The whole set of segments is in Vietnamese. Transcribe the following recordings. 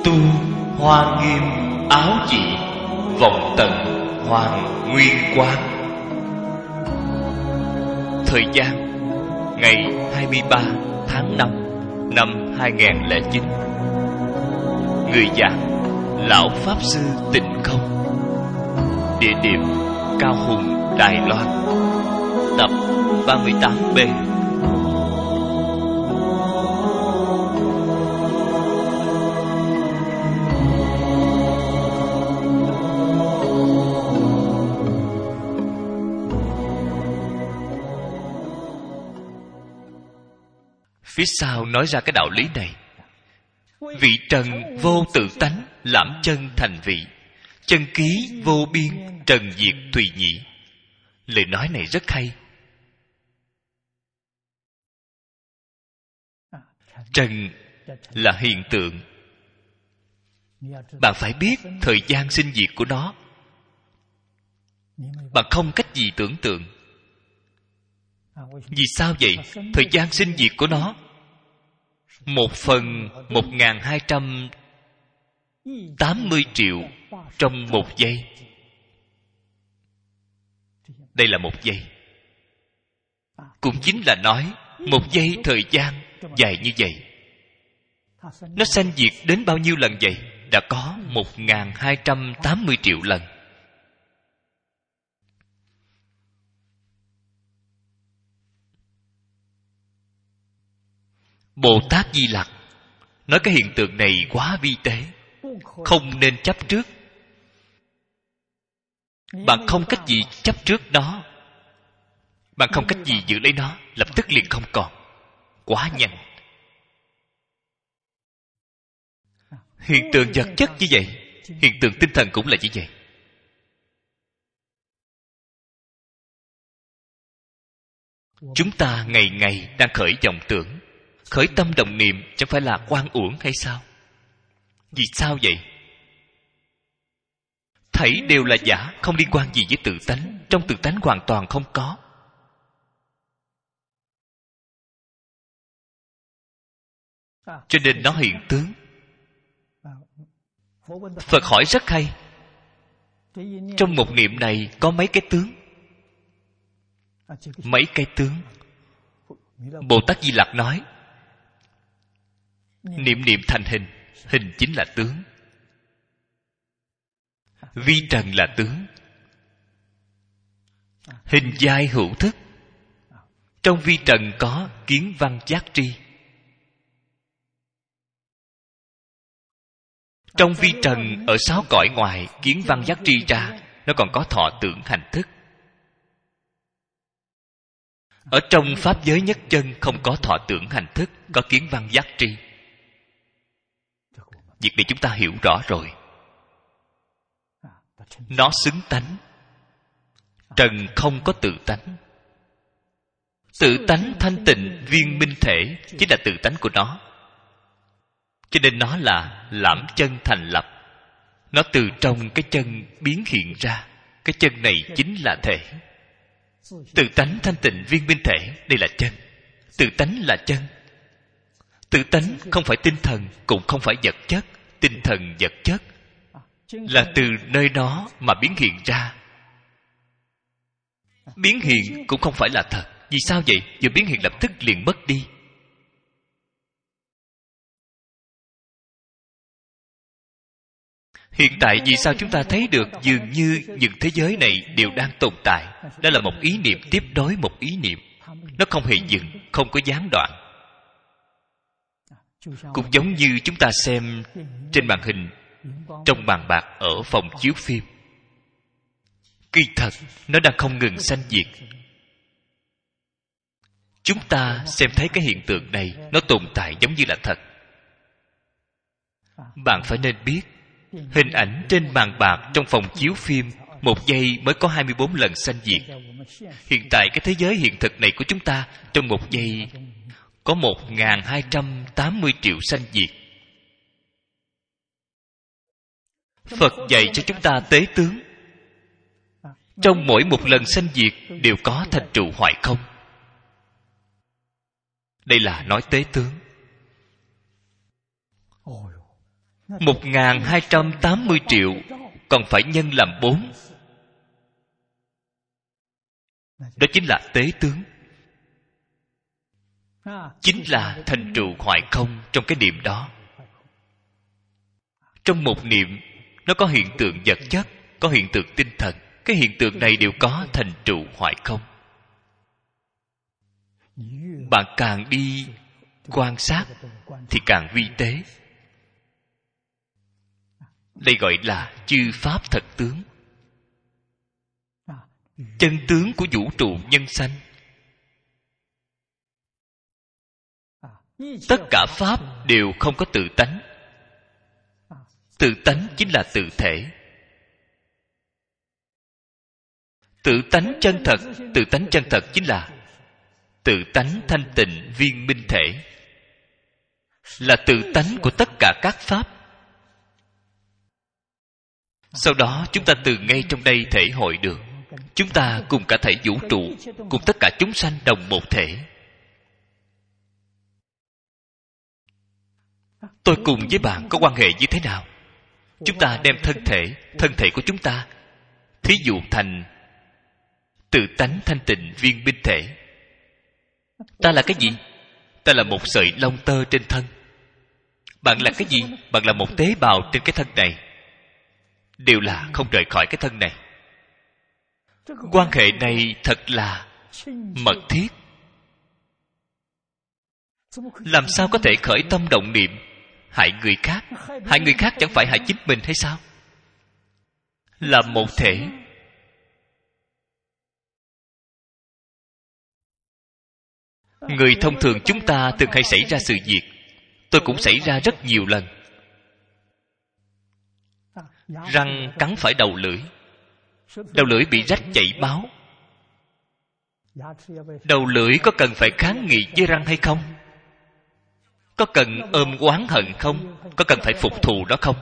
tu hoa nghiêm áo dị, vọng tận hoàng nguyên quán. Thời gian ngày 23 tháng 5 năm 2009. Người giảng Lão Pháp Sư Tịnh Không. Địa điểm Cao Hùng, Đài Loan. Tập 38B. Phía sau nói ra cái đạo lý này: vị trần vô tự tánh, lãm chân thành vị. Chân ký vô biên, trần diệt tùy nhị. Lời nói này rất hay. Trần là hiện tượng. Bạn phải biết thời gian sinh diệt của nó. Bạn không cách gì tưởng tượng. Vì sao vậy? Thời gian sinh diệt của nó 1/1280 triệu trong 1 giây. Đây là 1 giây. Cũng chính là nói 1 giây thời gian dài như vậy. Nó sanh diệt đến bao nhiêu lần vậy? Đã có 1280 triệu lần. Bồ Tát Di Lặc nói cái hiện tượng này quá vi tế, không nên chấp trước. Bạn không cách gì chấp trước nó, bạn không cách gì giữ lấy nó, lập tức liền không còn. Quá nhanh. Hiện tượng vật chất như vậy, hiện tượng tinh thần cũng là như vậy. Chúng ta ngày ngày đang khởi vọng tưởng, khởi tâm động niệm, chẳng phải là oan uổng hay sao? Vì sao vậy? Thảy đều là giả, không liên quan gì với tự tánh. Trong tự tánh hoàn toàn không có. Cho nên nó hiện tướng. Phật hỏi rất hay: trong một niệm này có mấy cái tướng? Mấy cái tướng? Bồ Tát Di Lặc nói: niệm niệm thành hình, hình chính là tướng. Vi trần là tướng. Hình giai hữu thức. Trong vi trần có kiến văn giác tri. Trong vi trần ở 6 cõi ngoài, kiến văn giác tri ra, nó còn có thọ tưởng hành thức. Ở trong pháp giới nhất chân không có thọ tưởng hành thức, có kiến văn giác tri. Việc này chúng ta hiểu rõ rồi. Nó xứng tánh. Trần không có tự tánh. Tự tánh thanh tịnh viên minh thể chính là tự tánh của nó. Cho nên nó là lãm chân thành lập. Nó từ trong cái chân biến hiện ra. Cái chân này chính là thể. Tự tánh thanh tịnh viên minh thể, đây là chân. Tự tánh là chân. Tự tánh không phải tinh thần, cũng không phải vật chất. Tinh thần vật chất là từ nơi đó mà biến hiện ra. Biến hiện cũng không phải là thật. Vì sao vậy? Vừa biến hiện lập tức liền mất đi. Hiện tại vì sao chúng ta thấy được dường như những thế giới này đều đang tồn tại? Đó là một ý niệm tiếp đối một ý niệm. Nó không hề dừng, không có gián đoạn. Cũng giống như chúng ta xem trên màn hình, trong bàn bạc ở phòng chiếu phim. Kỳ thật, nó đang không ngừng sanh diệt. Chúng ta xem thấy cái hiện tượng này, nó tồn tại giống như là thật. Bạn phải nên biết, hình ảnh trên màn bạc trong phòng chiếu phim 1 giây mới có 24 lần sanh diệt. Hiện tại cái thế giới hiện thực này của chúng ta trong 1 giây có 1280 triệu sanh diệt. Phật dạy cho chúng ta tế tướng. Trong mỗi một lần sanh diệt đều có thành trụ hoại không. Đây là nói tế tướng. 1.280 triệu còn phải nhân làm 4. Đó chính là tế tướng, chính là thành tựu hoại không trong cái niệm đó. Trong một niệm, nó có hiện tượng vật chất, có hiện tượng tinh thần. Cái hiện tượng này đều có thành tựu hoại không. Bạn càng đi quan sát thì càng vi tế. Đây gọi là chư pháp thật tướng, chân tướng của vũ trụ nhân sanh. Tất cả pháp đều không có tự tánh. Tự tánh chính là tự thể. Tự tánh chân thật, tự tánh chân thật chính là tự tánh thanh tịnh viên minh thể, là tự tánh của tất cả các pháp. Sau đó chúng ta từ ngay trong đây thể hội được, chúng ta cùng cả thảy vũ trụ, cùng tất cả chúng sanh đồng một thể. Tôi cùng với bạn có quan hệ như thế nào? Chúng ta đem thân thể của chúng ta thí dụ thành tự tánh thanh tịnh viên minh thể. Ta là cái gì? Ta là một sợi lông tơ trên thân. Bạn là cái gì? Bạn là một tế bào trên cái thân này. Đều là không rời khỏi cái thân này. Quan hệ này thật là mật thiết. Làm sao có thể khởi tâm động niệm hại người khác? Hại người khác chẳng phải hại chính mình hay sao? Là một thể. Người thông thường chúng ta thường hay xảy ra sự việc. Tôi cũng xảy ra rất nhiều lần. Răng cắn phải đầu lưỡi. Đầu lưỡi bị rách chảy máu. Đầu lưỡi có cần phải kháng nghị với răng hay không? Có cần ôm oán hận không? Có cần phải phục thù đó không?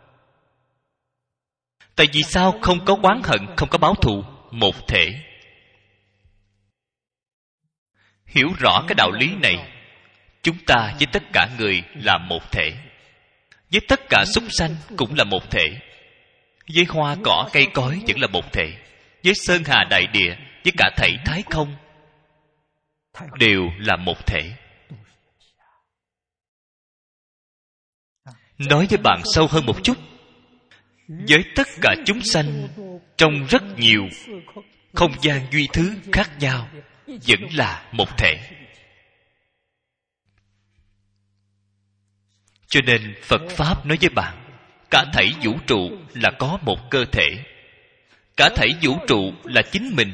Tại vì sao không có oán hận, không có báo thù? Một thể. Hiểu rõ cái đạo lý này, chúng ta với tất cả người là một thể. Với tất cả súc sanh cũng là một thể. Với hoa cỏ cây cối vẫn là một thể. Với sơn hà đại địa, với cả thảy thái không đều là một thể. Nói với bạn sâu hơn một chút, với tất cả chúng sanh trong rất nhiều không gian duy thứ khác nhau vẫn là một thể. Cho nên Phật Pháp nói với bạn, cả thảy vũ trụ là có một cơ thể. Cả thảy vũ trụ là chính mình.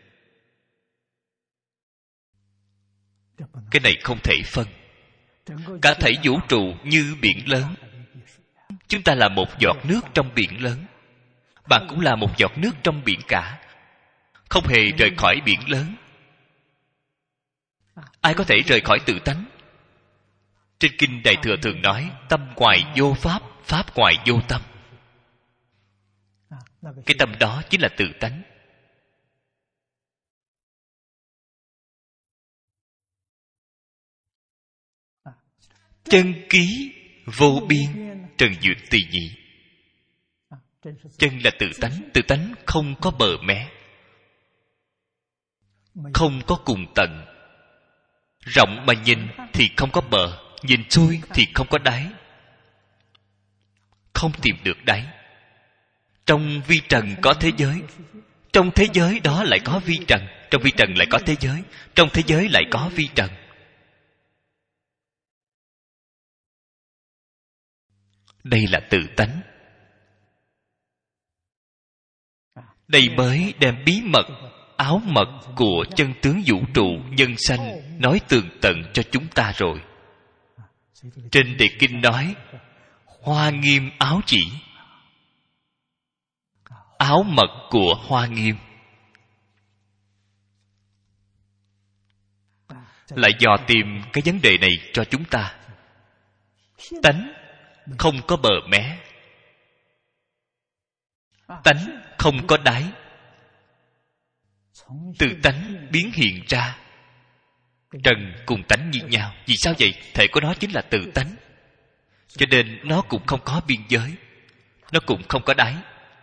Cái này không thể phân. Cả thảy vũ trụ như biển lớn. Chúng ta là một giọt nước trong biển lớn. Bạn cũng là một giọt nước trong biển cả, không hề rời khỏi biển lớn. Ai có thể rời khỏi tự tánh? Trên kinh Đại Thừa thường nói, tâm ngoài vô pháp, pháp ngoài vô tâm. Cái tâm đó chính là tự tánh. Chân ký vô biên, trần duyệt tùy nhị. Chân là tự tánh. Tự tánh không có bờ mé, không có cùng tận. Rộng mà nhìn thì không có bờ, nhìn xuôi thì không có đáy, không tìm được đáy. Trong vi trần có thế giới, trong thế giới đó lại có vi trần, trong vi trần lại có thế giới, trong thế giới lại có vi trần. Đây là tự tánh. Đây mới đem bí mật, áo mật của chân tướng vũ trụ nhân sanh nói tường tận cho chúng ta rồi. Trên đề kinh nói, Hoa Nghiêm áo chỉ. Áo mật của Hoa Nghiêm lại dò tìm cái vấn đề này cho chúng ta. Tánh không có bờ mé, tánh không có đáy. Tự tánh biến hiện ra. Trần cùng tánh như nhau. Vì sao vậy? Thể của nó chính là tự tánh. Cho nên nó cũng không có biên giới, nó cũng không có đáy.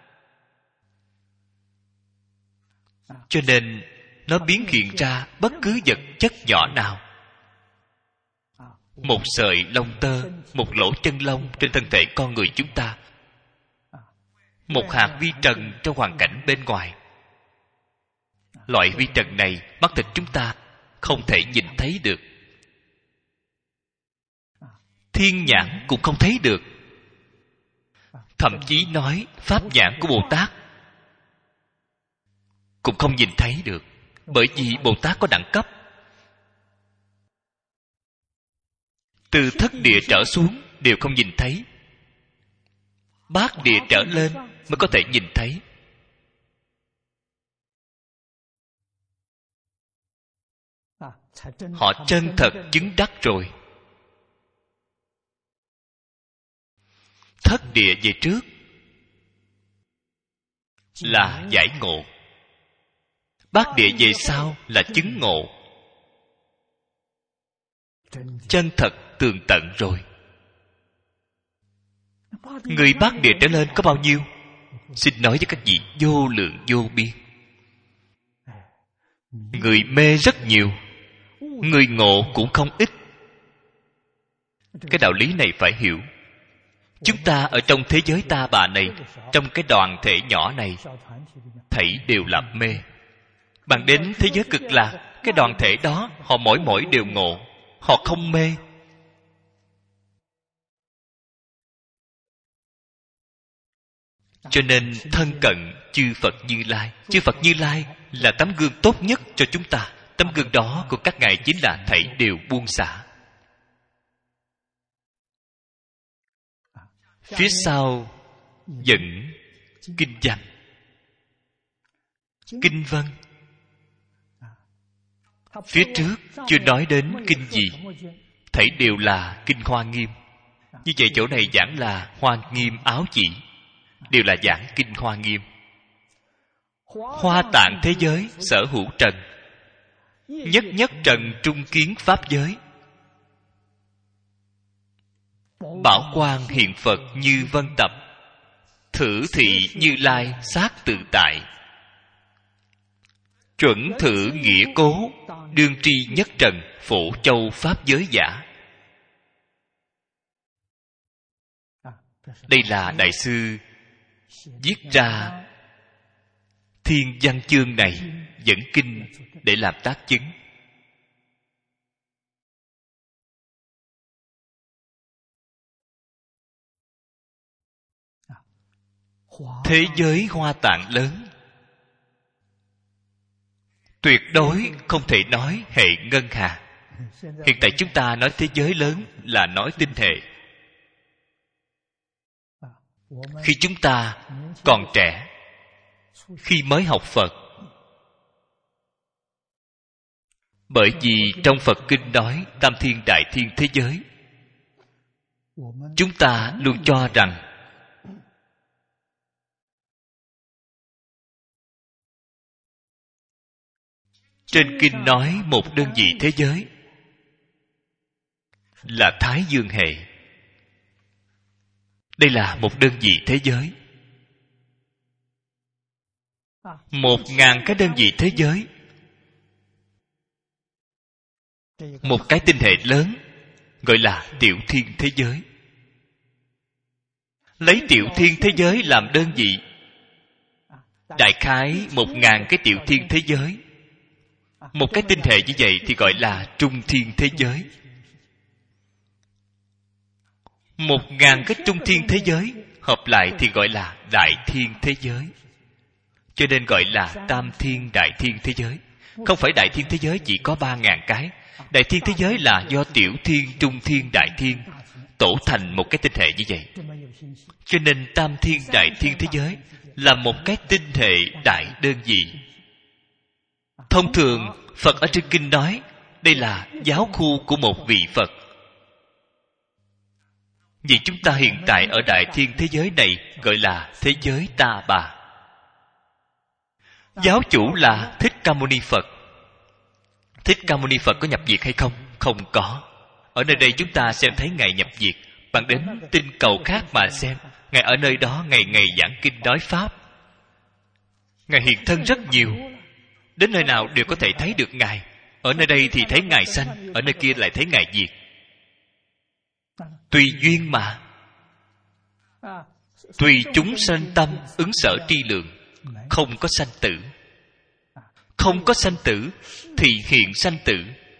Cho nên nó biến hiện ra bất cứ vật chất nhỏ nào. Một sợi lông tơ, một lỗ chân lông trên thân thể con người chúng ta, một hạt vi trần trong hoàn cảnh bên ngoài. Loại vi trần này mắt thịt chúng ta không thể nhìn thấy được, thiên nhãn cũng không thấy được. Thậm chí nói pháp nhãn của Bồ Tát cũng không nhìn thấy được, bởi vì Bồ Tát có đẳng cấp. Từ thất địa trở xuống đều không nhìn thấy, bát địa trở lên mới có thể nhìn thấy. Họ chân thật chứng đắc rồi. Thất địa về trước là giải ngộ, bát địa về sau là chứng ngộ. Chân thật tường tận rồi. Người bát địa trở lên có bao nhiêu? Xin nói với các vị, vô lượng vô biên. Người mê rất nhiều, người ngộ cũng không ít. Cái đạo lý này phải hiểu. Chúng ta ở trong thế giới ta bà này, trong cái đoàn thể nhỏ này, thảy đều là mê. Bạn đến thế giới cực lạc, cái đoàn thể đó họ mỗi đều ngộ, họ không mê. Cho nên thân cận chư Phật Như Lai. Chư Phật Như Lai là tấm gương tốt nhất cho chúng ta. Tấm gương đó của các ngài chính là thảy đều buông xả. Phía sau dẫn kinh văn, kinh văn. Phía trước chưa nói đến kinh gì, thảy đều là kinh Hoa Nghiêm. Như vậy chỗ này giảng là Hoa Nghiêm áo chỉ, đều là giảng kinh Hoa Nghiêm. Hoa tạng thế giới sở hữu trần, nhất nhất trần trung kiến pháp giới. Bảo quang hiện Phật như vân tập, thử thị Như Lai sát tự tại. Chuẩn thử nghĩa cố, đương tri nhất trần phổ châu pháp giới giả. Đây là đại sư viết ra thiên văn chương này, dẫn kinh để làm tác chứng. Thế giới Hoa Tạng lớn, tuyệt đối không thể nói hệ ngân hà. Hiện tại chúng ta nói thế giới lớn là nói tinh hệ. Khi chúng ta còn trẻ, khi mới học Phật, bởi vì trong Phật kinh nói tam thiên đại thiên thế giới, chúng ta luôn cho rằng trên kinh nói một đơn vị thế giới là Thái Dương hệ. Đây là một đơn vị thế giới. 1.000 cái đơn vị thế giới. Một cái tinh hệ lớn gọi là tiểu thiên thế giới. Lấy tiểu thiên thế giới làm đơn vị, đại khái 1.000 cái tiểu thiên thế giới. Một cái tinh hệ như vậy thì gọi là trung thiên thế giới. 1.000 cái trung thiên thế giới hợp lại thì gọi là đại thiên thế giới. Cho nên gọi là tam thiên đại thiên thế giới. Không phải đại thiên thế giới chỉ có 3.000 cái. Đại thiên thế giới là do tiểu thiên, trung thiên, đại thiên tổ thành một cái tinh hệ như vậy. Cho nên tam thiên đại thiên thế giới là một cái tinh hệ đại đơn vị. Thông thường Phật ở trên kinh nói đây là giáo khu của một vị Phật. Vì chúng ta hiện tại ở đại thiên thế giới này gọi là thế giới Ta Bà. Giáo chủ là Thích Ca Mâu Ni Phật. Thích Ca Mâu Ni Phật có nhập diệt hay không? Không có. Ở nơi đây chúng ta xem thấy Ngài nhập diệt. Bạn đến tinh cầu khác mà xem. Ngài ở nơi đó ngày ngày giảng kinh nói pháp. Ngài hiện thân rất nhiều. Đến nơi nào đều có thể thấy được Ngài. Ở nơi đây thì thấy Ngài sanh, ở nơi kia lại thấy Ngài diệt. Tùy duyên mà. Tùy chúng sanh tâm ứng sở tri lượng. Không có sanh tử. Không có sanh tử thì hiện sanh tử.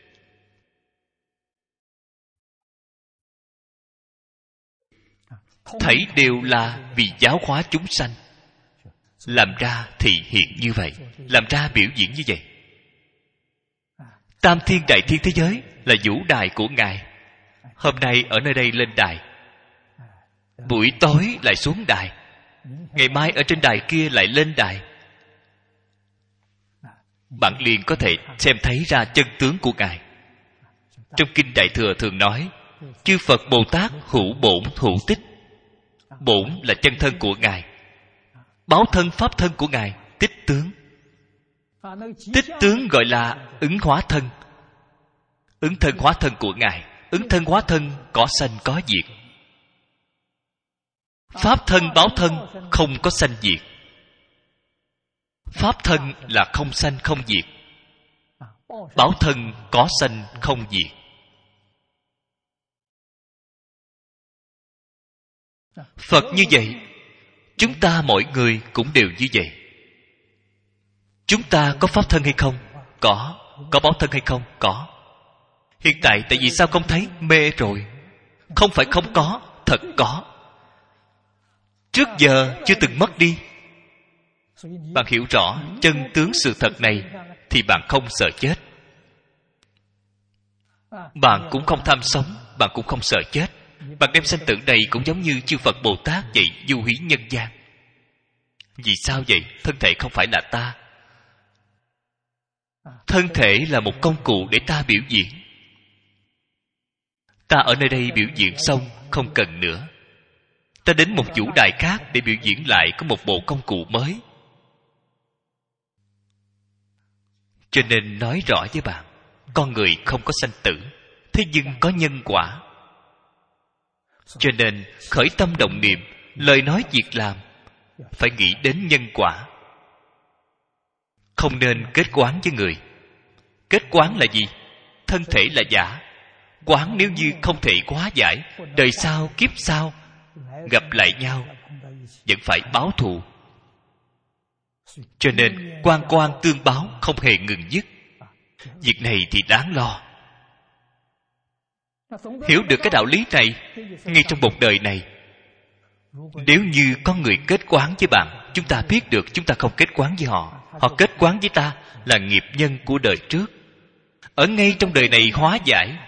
Thảy đều là vì giáo hóa chúng sanh. Làm ra thì hiện như vậy, làm ra biểu diễn như vậy. Tam thiên đại thiên thế giới là vũ đài của Ngài. Hôm nay ở nơi đây lên đài, buổi tối lại xuống đài, ngày mai ở trên đài kia lại lên đài. Bạn liền có thể xem thấy ra chân tướng của Ngài. Trong Kinh Đại Thừa thường nói, chư Phật Bồ Tát hữu bổn hữu tích. Bổn là chân thân của Ngài, báo thân pháp thân của Ngài, tích tướng. Tích tướng gọi là ứng hóa thân. Ứng thân hóa thân của Ngài. Ứng thân hóa thân có sanh có diệt. Pháp thân báo thân không có sanh diệt. Pháp thân là không sanh không diệt. Báo thân có sanh không diệt. Phật như vậy, chúng ta mọi người cũng đều như vậy. Chúng ta có pháp thân hay không? Có. Có báo thân hay không? Có. Hiện tại tại vì sao không thấy? Mê rồi. Không phải không có, thật có. Trước giờ chưa từng mất đi. Bạn hiểu rõ chân tướng sự thật này thì bạn không sợ chết. Bạn cũng không tham sống, bạn cũng không sợ chết. Bạn đem sanh tử này cũng giống như chư Phật Bồ Tát vậy, du hí nhân gian. Vì sao vậy? Thân thể không phải là ta. Thân thể là một công cụ để ta biểu diễn. Ta ở nơi đây biểu diễn xong, không cần nữa. Ta đến một vũ đài khác để biểu diễn lại có một bộ công cụ mới. Cho nên nói rõ với bạn, con người không có sanh tử, thế nhưng có nhân quả. Cho nên khởi tâm động niệm, lời nói việc làm phải nghĩ đến nhân quả. Không nên kết quán với người. Kết quán là gì? Thân thể là giả. Quán nếu như không thể hóa giải, đời sau kiếp sau gặp lại nhau vẫn phải báo thù. Cho nên quan quan tương báo không hề ngừng dứt. Việc này thì đáng lo. Hiểu được cái đạo lý này ngay trong một đời này. Nếu như có người kết quán với bạn, chúng ta biết được chúng ta không kết quán với họ. Họ kết quán với ta là nghiệp nhân của đời trước. Ở ngay trong đời này hóa giải.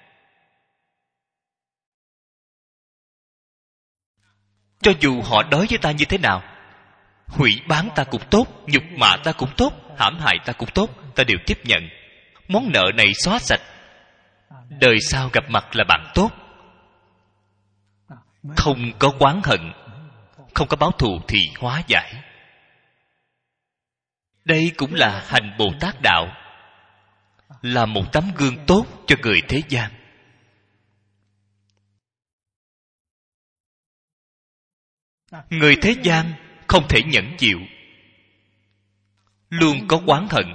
Cho dù họ đối với ta như thế nào, hủy bán ta cũng tốt, nhục mạ ta cũng tốt, hãm hại ta cũng tốt, ta đều tiếp nhận. Món nợ này xóa sạch. Đời sau gặp mặt là bạn tốt. Không có oán hận, không có báo thù thì hóa giải. Đây cũng là hành Bồ Tát đạo, là một tấm gương tốt cho người thế gian. Người thế gian không thể nhẫn chịu, luôn có oán hận,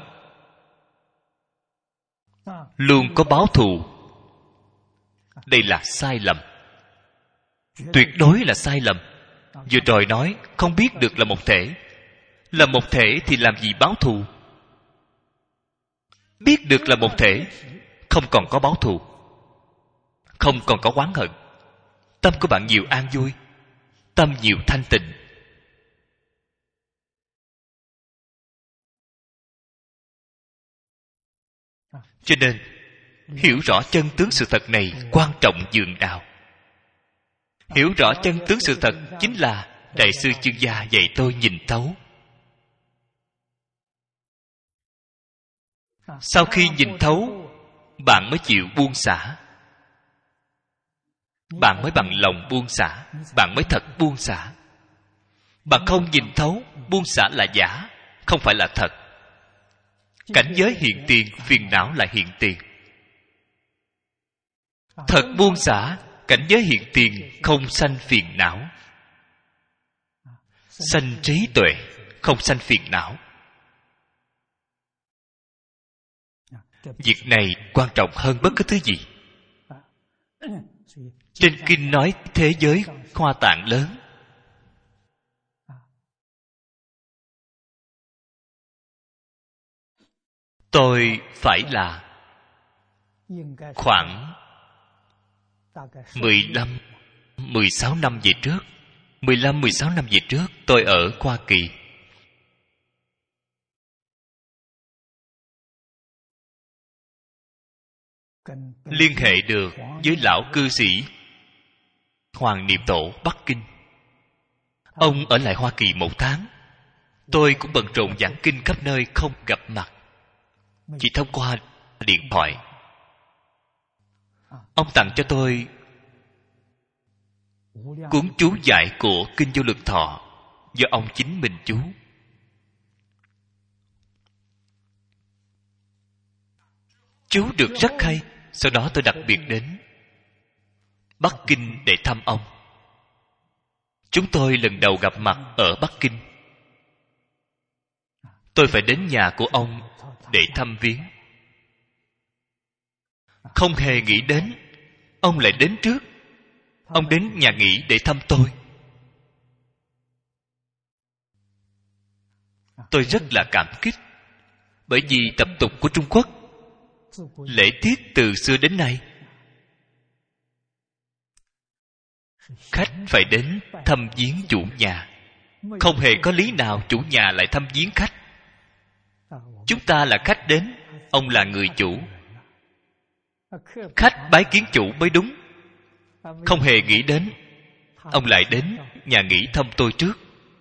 luôn có báo thù. Đây là sai lầm, tuyệt đối là sai lầm. Vừa rồi nói không biết được là một thể. Là một thể thì làm gì báo thù? Biết được là một thể, không còn có báo thù, không còn có oán hận. Tâm của bạn nhiều an vui, tâm nhiều thanh tịnh. Cho nên hiểu rõ chân tướng sự thật này quan trọng dường nào. Hiểu rõ chân tướng sự thật chính là Đại sư Chương Gia dạy tôi nhìn thấu. Sau khi nhìn thấu, bạn mới chịu buông xả. Bạn mới bằng lòng buông xả. Bạn mới thật buông xả. Bạn không nhìn thấu, buông xả là giả, không phải là thật. Cảnh giới hiện tiền, phiền não là hiện tiền. Thật buông xả cảnh giới hiện tiền không sanh phiền não. Sanh trí tuệ, không sanh phiền não. Việc này quan trọng hơn bất cứ thứ gì. Trên kinh nói thế giới Hoa Tạng lớn. Tôi phải là khoảng 16 năm về trước, 16 năm về trước tôi ở Hoa Kỳ. Liên hệ được với lão cư sĩ Hoàng Niệm Tổ Bắc Kinh. Ông ở lại Hoa Kỳ 1 tháng. Tôi cũng bận rộn giảng kinh khắp nơi, không gặp mặt, chỉ thông qua điện thoại. Ông tặng cho tôi cuốn chú giải của Kinh Vô Lượng Thọ do ông chính mình chú. Chú được rất hay. Sau đó tôi đặc biệt đến Bắc Kinh để thăm ông. Chúng tôi lần đầu gặp mặt ở Bắc Kinh. Tôi phải đến nhà của ông để thăm viếng. Không hề nghĩ đến ông lại đến trước. Ông đến nhà nghỉ để thăm tôi. Tôi rất là cảm kích. Bởi vì tập tục của Trung Quốc, lễ tiết từ xưa đến nay, khách phải đến thăm viếng chủ nhà. Không hề có lý nào chủ nhà lại thăm viếng khách. Chúng ta là khách đến, ông là người chủ. Khách bái kiến chủ mới đúng. Không hề nghĩ đến ông lại đến nhà nghỉ thăm tôi trước.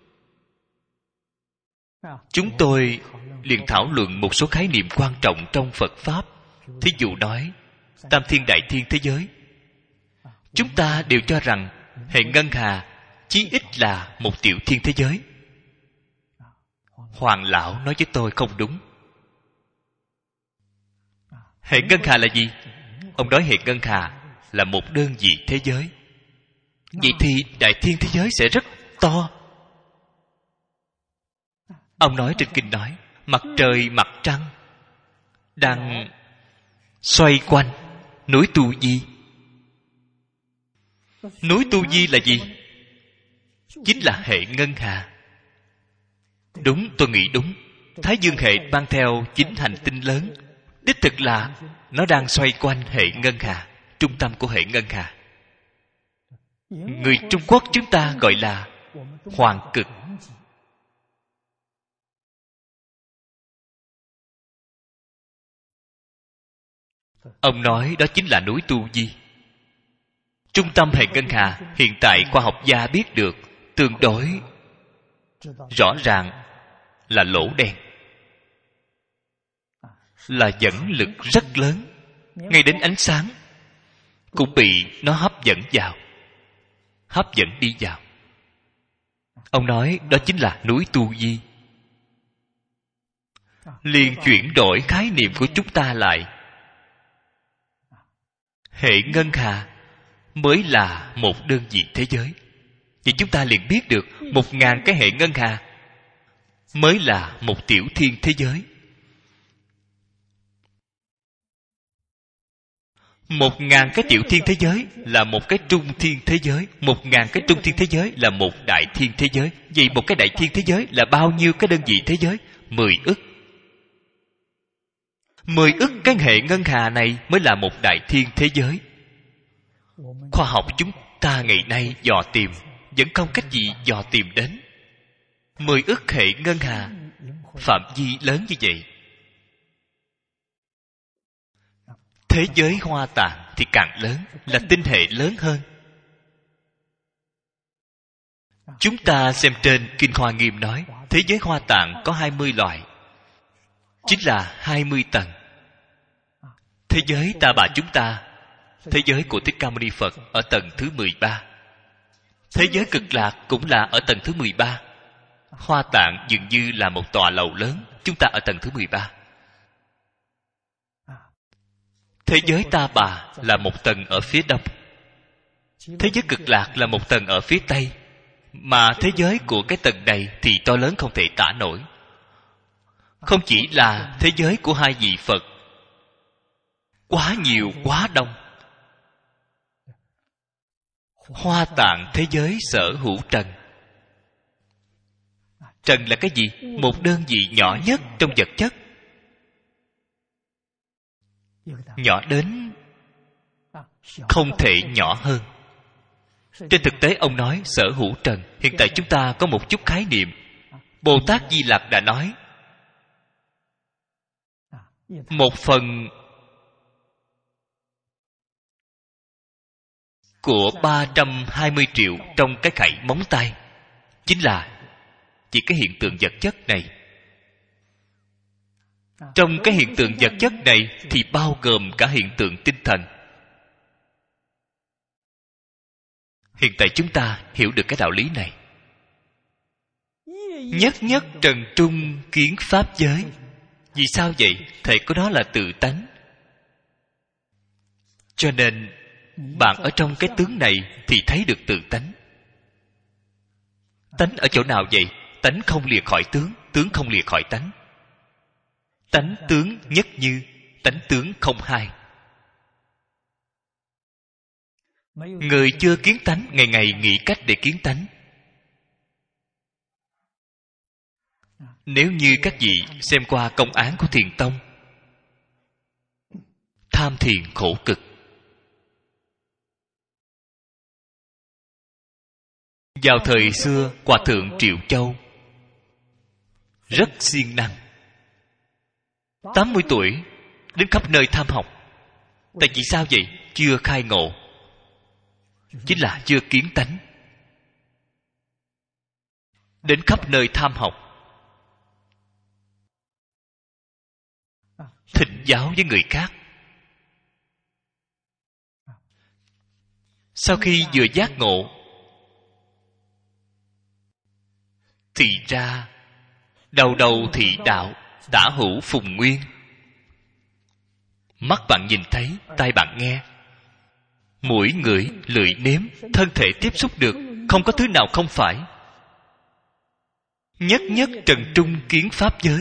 Chúng tôi liền thảo luận một số khái niệm quan trọng trong Phật Pháp. Thí dụ nói Tam Thiên Đại Thiên thế giới. Chúng ta đều cho rằng hệ ngân hà chí ít là một tiểu thiên thế giới. Hoàng lão nói với tôi không đúng. Hệ ngân hà là gì? Ông nói hệ ngân hà là một đơn vị thế giới. Vậy thì đại thiên thế giới sẽ rất to. Ông nói trên kinh nói mặt trời mặt trăng đang xoay quanh núi Tu Di. Núi Tu Di là gì? Chính là hệ ngân hà. Đúng, tôi nghĩ đúng. Thái Dương hệ mang theo 9 hành tinh lớn. Đích thực là nó đang xoay quanh hệ ngân hà, trung tâm của hệ ngân hà. Người Trung Quốc chúng ta gọi là hoàng cực. Ông nói đó chính là núi Tu Di. Trung tâm hệ ngân hà hiện tại khoa học gia biết được tương đối rõ ràng là lỗ đen, là dẫn lực rất lớn. Ngay đến ánh sáng cũng bị nó hấp dẫn vào, hấp dẫn đi vào. Ông nói đó chính là núi Tu Di. Liền chuyển đổi khái niệm của chúng ta lại. Hệ ngân hà mới là một đơn vị thế giới. Thì chúng ta liền biết được 1000 cái hệ ngân hà mới là một tiểu thiên thế giới. 1000 cái tiểu thiên thế giới là một cái trung thiên thế giới. 1000 cái trung thiên thế giới là một đại thiên thế giới. Vậy một cái đại thiên thế giới là bao nhiêu cái đơn vị thế giới? 10 ức. 10 ức cái hệ ngân hà này mới là một đại thiên thế giới. Khoa học chúng ta ngày nay dò tìm vẫn không cách gì dò tìm đến 10 ức hệ ngân hà phạm vi lớn như vậy. Thế giới Hoa Tạng thì càng lớn, là tinh hệ lớn hơn. Chúng ta xem trên Kinh Hoa Nghiêm nói thế giới Hoa Tạng có 20 loại, chính là 20 tầng. Thế giới Ta Bà chúng ta, thế giới của Thích Ca Mâu Ni Phật ở tầng thứ 13. Thế giới Cực Lạc cũng là ở tầng thứ 13. Hoa Tạng dường như là một tòa lầu lớn, chúng ta ở tầng thứ 13. Thế giới Ta Bà là một tầng ở phía đông. Thế giới cực lạc là một tầng ở phía tây, mà thế giới của cái tầng này thì to lớn không thể tả nổi. Không chỉ là thế giới của hai vị Phật, quá nhiều quá đông. Hoa tạng thế giới sở hữu trần. Trần là cái gì? Một đơn vị nhỏ nhất trong vật chất, nhỏ đến không thể nhỏ hơn. Trên thực tế ông nói sở hữu trần. Hiện tại chúng ta có một chút khái niệm. Bồ Tát Di Lặc đã nói một phần của 320 triệu trong cái khẩy móng tay chính là chỉ cái hiện tượng vật chất này. Trong cái hiện tượng vật chất này thì bao gồm cả hiện tượng tinh thần. Hiện tại chúng ta hiểu được cái đạo lý này. Nhất nhất trần trung kiến pháp giới. Vì sao vậy? Thầy của đó là tự tánh. Cho nên bạn ở trong cái tướng này thì thấy được tự tánh. Tánh ở chỗ nào vậy? Tánh không lìa khỏi tướng, tướng không lìa khỏi tánh. Tánh tướng nhất như, tánh tướng không hai. Người chưa kiến tánh ngày ngày nghĩ cách để kiến tánh. Nếu như các vị xem qua công án của Thiền Tông, tham thiền khổ cực. Vào thời xưa, Hòa thượng Triệu Châu rất siêng năng, 80 tuổi đến khắp nơi tham học. Tại vì sao vậy? Chưa khai ngộ, chính là chưa kiến tánh. Đến khắp nơi tham học, thỉnh giáo với người khác. Sau khi vừa giác ngộ thì ra đầu đầu thị đạo, tả hữu phùng nguyên. Mắt bạn nhìn thấy, tai bạn nghe, mũi ngửi, lưỡi nếm, thân thể tiếp xúc được, không có thứ nào không phải. Nhất nhất trần trung kiến pháp giới.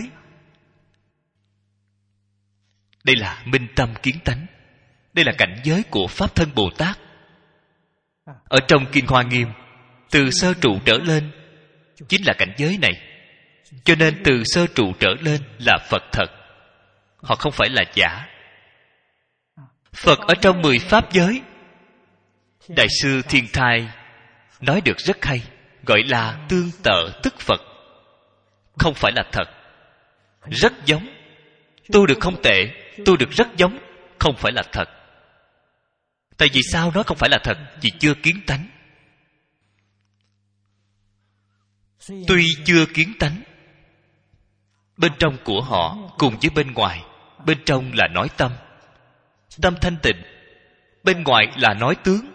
Đây là minh tâm kiến tánh. Đây là cảnh giới của Pháp Thân Bồ Tát. Ở trong Kinh Hoa Nghiêm, từ sơ trụ trở lên chính là cảnh giới này. Cho nên từ sơ trụ trở lên là Phật thật. Họ không phải là giả. Phật ở trong 10 pháp giới, Đại sư Thiên Thai nói được rất hay, gọi là tương tự tức Phật. Không phải là thật. Rất giống. Tu được không tệ, tu được rất giống, không phải là thật. Tại vì sao nói không phải là thật? Vì chưa kiến tánh. Tuy chưa kiến tánh, bên trong của họ cùng với bên ngoài. Bên trong là nói tâm, tâm thanh tịnh. Bên ngoài là nói tướng.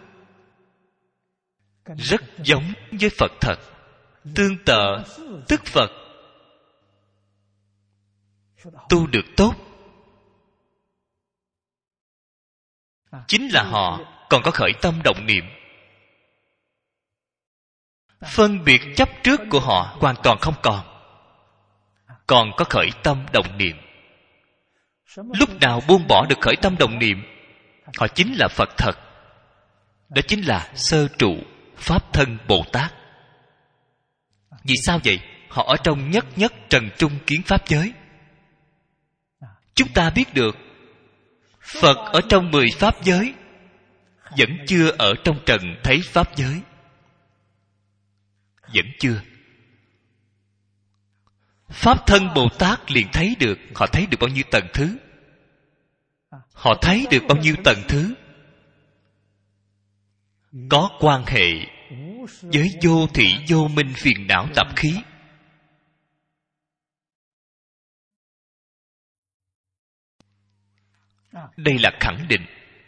Rất giống với Phật thật. Tương tự tức Phật. Tu được tốt, chính là họ còn có khởi tâm động niệm. Phân biệt chấp trước của họ hoàn toàn không còn có khởi tâm động niệm. Lúc nào buông bỏ được khởi tâm động niệm, họ chính là Phật thật. Đó chính là sơ trụ Pháp Thân Bồ Tát. Vì sao vậy? Họ ở trong nhất nhất trần trung kiến pháp giới. Chúng ta biết được Phật ở trong 10 pháp giới vẫn chưa ở trong trần thấy pháp giới. Vẫn chưa. Pháp Thân Bồ Tát liền thấy được. Họ thấy được bao nhiêu tầng thứ? Họ thấy được bao nhiêu tầng thứ? Có quan hệ với vô thị vô minh phiền não tập khí. Đây là khẳng định.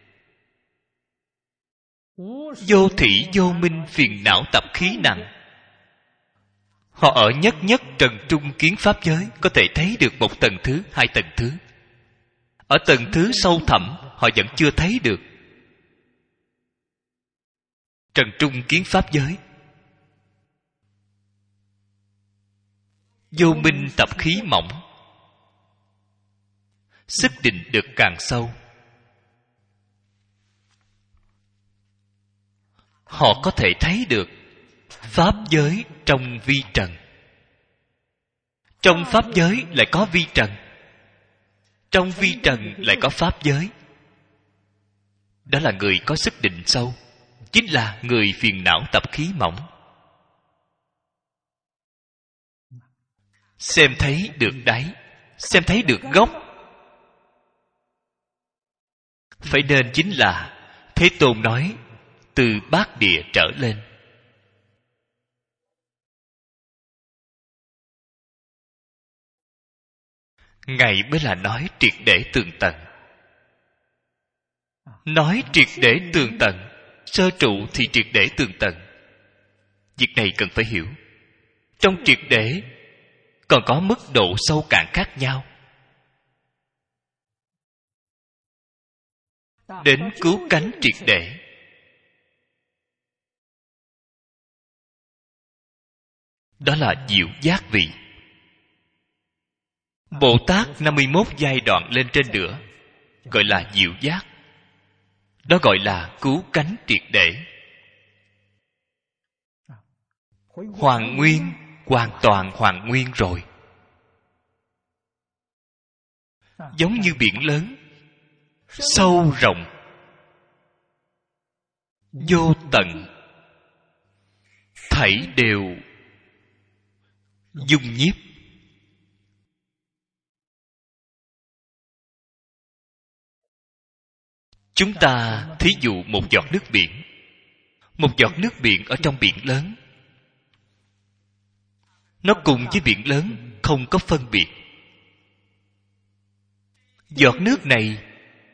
Vô thị vô minh phiền não tập khí nặng. Họ ở nhất nhất trần trung kiến pháp giới, có thể thấy được một tầng thứ, hai tầng thứ. Ở tầng thứ sâu thẳm họ vẫn chưa thấy được. trần trung kiến pháp giới. Vô minh tập khí mỏng, sức định được càng sâu. Họ có thể thấy được pháp giới trong vi trần. Trong pháp giới lại có vi trần, trong vi trần lại có pháp giới. Đó là người có sức định sâu, chính là người phiền não tập khí mỏng. Xem thấy được đáy, xem thấy được gốc. Phải nên chính là Thế Tôn nói từ bát địa trở lên. Ngài mới là nói triệt để tường tận. Nói triệt để tường tận, sơ trụ thì triệt để tường tận. Việc này cần phải hiểu. Trong triệt để còn có mức độ sâu cạn khác nhau. Đến cứu cánh triệt để, đó là diệu giác vị. Bồ Tát 51 giai đoạn lên trên nữa gọi là diệu giác. Đó gọi là cứu cánh triệt để. Hoàn nguyên, hoàn toàn hoàn nguyên rồi. Giống như biển lớn, sâu rộng, vô tận, thảy đều dung nhiếp. Chúng ta thí dụ một giọt nước biển. Một giọt nước biển ở trong biển lớn, nó cùng với biển lớn không có phân biệt. Giọt nước này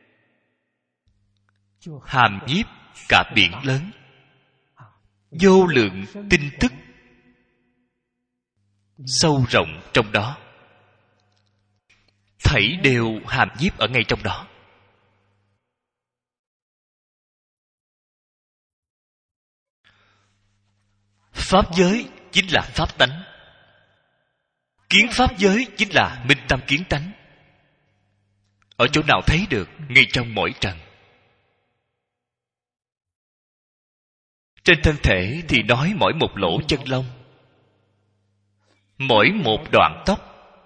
hàm nhiếp cả biển lớn, vô lượng tinh tức sâu rộng trong đó, thảy đều hàm nhiếp ở ngay trong đó. Pháp giới chính là pháp tánh. Kiến pháp giới chính là minh tâm kiến tánh. Ở chỗ nào thấy được? Ngay trong mỗi trần. Trên thân thể thì nói mỗi một lỗ chân lông, mỗi một đoạn tóc.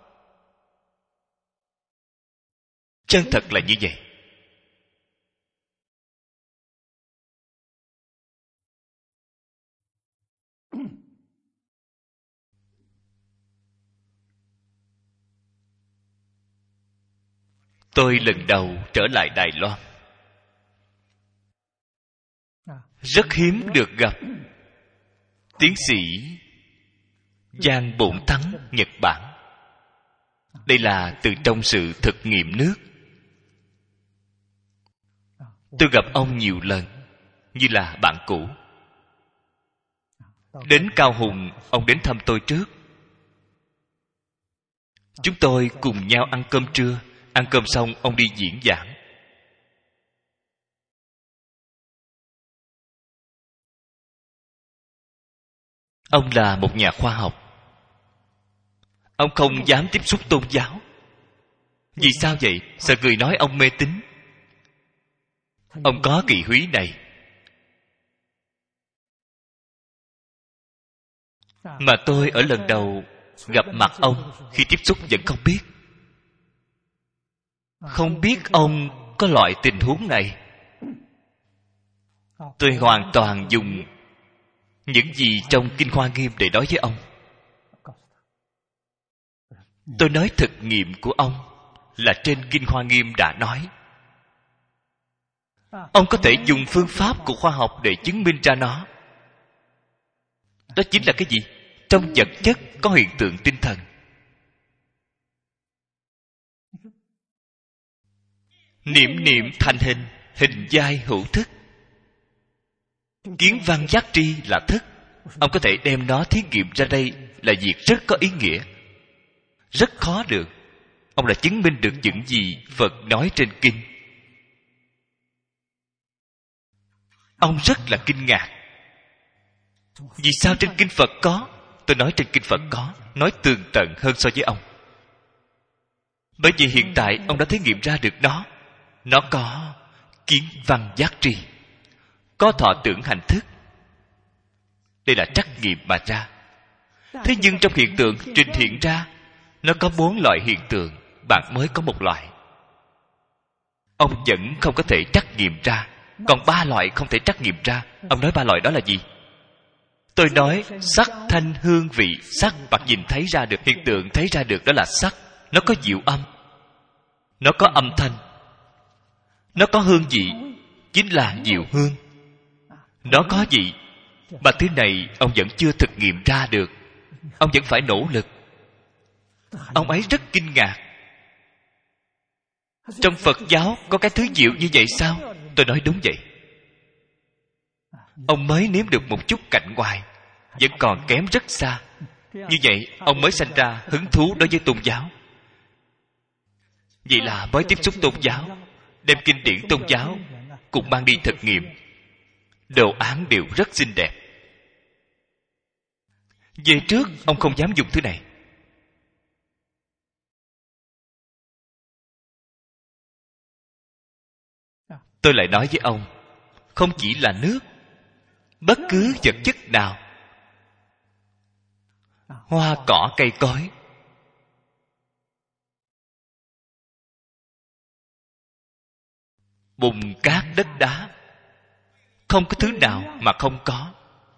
Chân thật là như vậy. Tôi lần đầu trở lại Đài Loan, rất hiếm được gặp tiến sĩ Giang Bổn Thắng Nhật Bản. Đây là từ trong sự thực nghiệm nước. Tôi gặp ông nhiều lần, như là bạn cũ. Đến Cao Hùng, ông đến thăm tôi trước. Chúng tôi cùng nhau ăn cơm trưa. Ăn cơm xong, ông đi diễn giảng. Ông là một nhà khoa học. Ông không dám tiếp xúc tôn giáo. Vì sao vậy? Sợ người nói ông mê tín. Ông có kỳ húy này. Mà tôi ở lần đầu gặp mặt ông, khi tiếp xúc vẫn không biết. Không biết ông có loại tình huống này. Tôi hoàn toàn dùng những gì trong Kinh Hoa Nghiêm để nói với ông. Tôi nói thực nghiệm của ông là trên Kinh Hoa Nghiêm đã nói. Ông có thể dùng phương pháp của khoa học để chứng minh ra nó. Đó chính là cái gì? Trong vật chất có hiện tượng tinh thần. Niệm niệm thành hình, hình giai hữu thức. Kiến văn giác tri là thức. Ông có thể đem nó thí nghiệm ra đây là việc rất có ý nghĩa. Rất khó được. Ông đã chứng minh được những gì Phật nói trên kinh. Ông rất là kinh ngạc. Vì sao trên kinh Phật có? Tôi nói trên kinh Phật có, nói tường tận hơn so với ông. Bởi vì hiện tại ông đã thí nghiệm ra được nó. Nó có kiến văn giác tri, có thọ tưởng hành thức. Đây là trắc nghiệm mà ra. Thế nhưng trong hiện tượng trình hiện ra, nó có 4 loại hiện tượng, bạn mới có 1 loại. Ông vẫn không có thể trắc nghiệm ra. Còn 3 loại không thể trắc nghiệm ra. Ông nói 3 loại đó là gì? Tôi nói sắc, thanh, hương, vị. Sắc bạn nhìn thấy ra được, hiện tượng thấy ra được, đó là sắc. Nó có diệu âm, nó có âm thanh, nó có hương vị, chính là diệu hương. Nó có vị, mà thứ này ông vẫn chưa thực nghiệm ra được. Ông vẫn phải nỗ lực. Ông ấy rất kinh ngạc. Trong Phật giáo có cái thứ diệu như vậy sao? Tôi nói đúng vậy. Ông mới nếm được một chút cạnh ngoài, vẫn còn kém rất xa. Như vậy ông mới sanh ra hứng thú đối với tôn giáo. Vậy là mới tiếp xúc tôn giáo, đem kinh điển tôn giáo cùng mang đi thực nghiệm. Đồ án đều rất xinh đẹp. Về trước ông không dám dùng thứ này. Tôi lại nói với ông, không chỉ là nước, bất cứ vật chất nào, hoa cỏ cây cối, bùn cát đất đá, không có thứ nào mà không có.